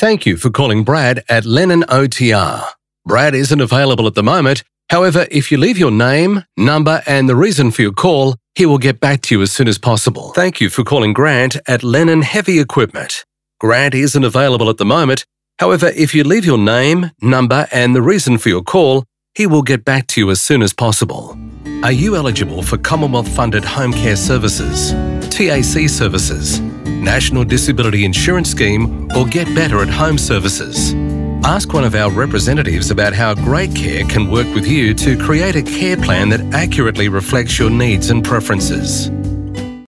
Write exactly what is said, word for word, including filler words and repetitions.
Thank you for calling Brad at Lennon O T R. Brad isn't available at the moment. However, if you leave your name, number, and the reason for your call, he will get back to you as soon as possible. Thank you for calling Grant at Lennon Heavy Equipment. Grant isn't available at the moment. However, if you leave your name, number, and the reason for your call, he will get back to you as soon as possible. Are you eligible for Commonwealth-funded home care services, T A C services, National Disability Insurance Scheme, or Get Better at Home services? Ask one of our representatives about how Great Care can work with you to create a care plan that accurately reflects your needs and preferences.